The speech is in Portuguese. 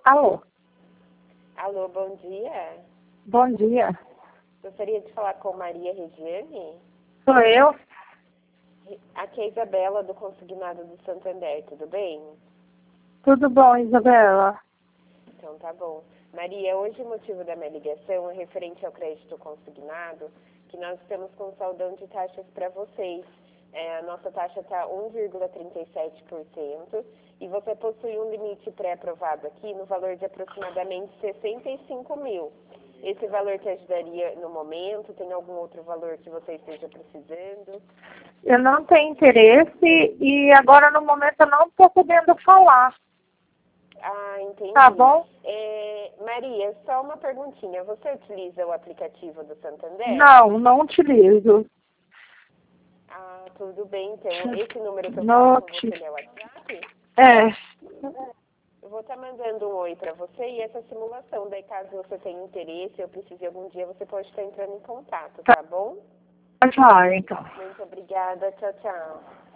Alô? Alô, bom dia. Bom dia. Gostaria de falar com Maria Regiane. Sou eu? Aqui é a Isabela, do Consignado do Santander, tudo bem? Tudo bom, Isabela? Então tá bom. Maria, hoje o motivo da minha ligação é referente ao crédito consignado, que nós estamos com saldão de taxas para vocês. A nossa taxa está 1,37% e você possui um limite pré-aprovado aqui no valor de aproximadamente 65 mil. Esse valor te ajudaria no momento? Tem algum outro valor que você esteja precisando? Eu não tenho interesse e agora no momento eu não estou podendo falar. Ah, entendi. Tá bom? Maria, só uma perguntinha. Você utiliza o aplicativo do Santander? Não utilizo. Ah, tudo bem. Então, esse número que eu falo com Note. você é o WhatsApp? É. Eu vou estar mandando um oi para você e essa simulação. Daí, caso você tenha interesse ou precise algum dia, você pode estar entrando em contato, tá bom? Tá, então. Muito obrigada. Tchau, tchau.